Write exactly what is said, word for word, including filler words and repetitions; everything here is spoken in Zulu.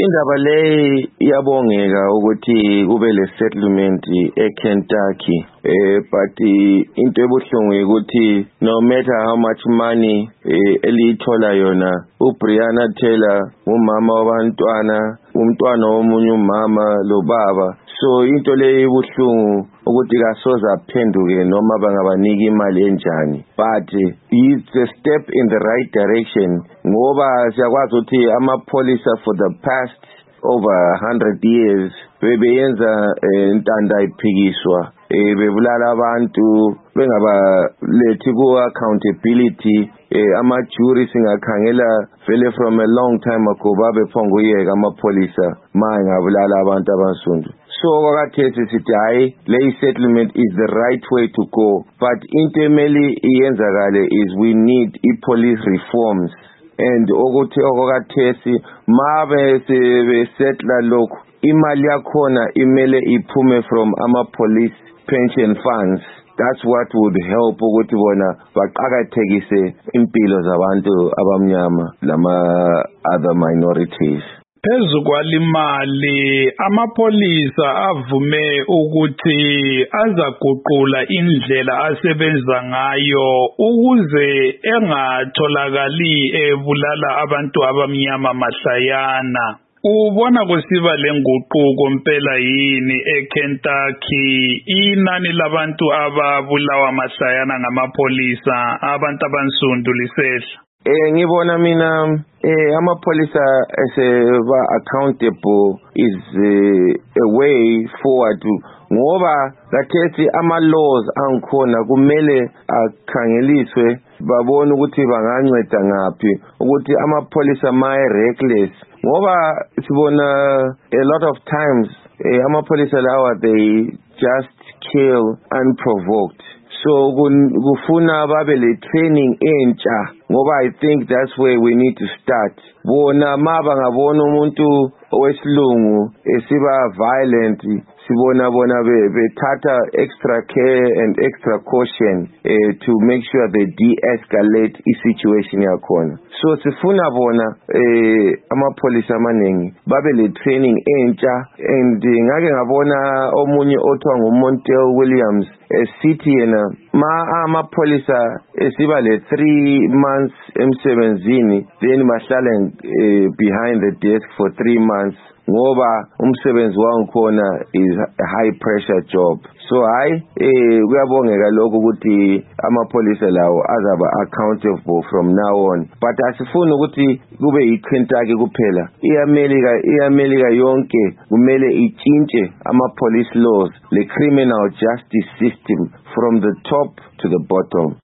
Indaba le iyabongeka ukuthi kube le settlement eKentucky eh but into ebuhlungu ukuthi no matter how much money eh, elithola yona uBrianna Taylor umama wabantwana umntwana womunye umama lo baba so into le ibuhlungu ukuthi kasoza aphenduke noma bangabanika imali enjani but it's a step in the right direction ngoba siyakwazi ukuthi amapolisa for the past over one hundred years bebeyenza intanda iphikiswa eh bebulala abantu bengabalethi ku accountability eh ama jury singakhangela vele from a long time ago babe phonguyeka amapolisa mangabulala abantu abansundu so kwakathethi sithi hayi le settlement is the right way to go but into emeli iyenzakale is we need i-police reforms and ukuthi okwakathesi mabe sebesetla lokho imali yakhona imele iphume from ama police pension funds. That's what would help ukuthi bona baqhakathekise impilo zabantu abamnyama lama other minorities. Phezu kwalimali amapolisa avume ukuthi azaguqula indlela asebenza ngayo ukuze engatholakali ebulala abantu abamnyama mahlayana. Ubona kusiba lenguquko impela yini eKentucky inani labantu ababulawa mahlayana ngamapolisa abantu abansundu lisehla? Eh ngibona mina eh amapolisa aseba accountable is uh, a way forward ngoba kathethi ama laws angikhona kumele akhangeliswe babone ukuthi banganceda ngapi ukuthi amapolisa may reckless ngoba sibona a lot of times eh, amapolisa lawa they just kill unprovoked so kufuna babe le training entsha ngoba I think that's where we need to start bona maba ngabona umuntu owesilungu esiba violent sibona bona bethatha extra care and extra caution eh, to make sure they de-escalate i-situation yakhona so sifuna bona eh, amapolisa amaningi babe le training entsha and ngake ngabona omunye othiwa nguMontel Williams esithi yena ma amapolisa esiba le three months emsebenzini then bahlale eh, behind the desk for three months ngoba umsebenzi wangikhona is a high pressure job so hayi eh kuyabongeka lokho ukuthi amapolisa lawo azaba accountable from now on but asifuni ukuthi kube yiKentucky kuphela iAmerica iAmerica yonke kumele itshintshe ama police laws le criminal justice system from the top to the bottom.